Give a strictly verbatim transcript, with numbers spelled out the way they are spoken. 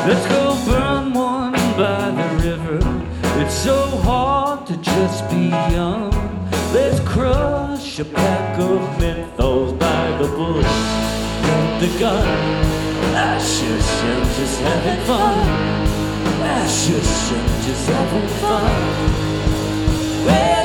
Let's go burn one by the river. It's so hard to just be young. Let's crush a pack of menthols by the bush. Got the gun. I shush, I'm just having fun. I shush, I'm just having fun. Well,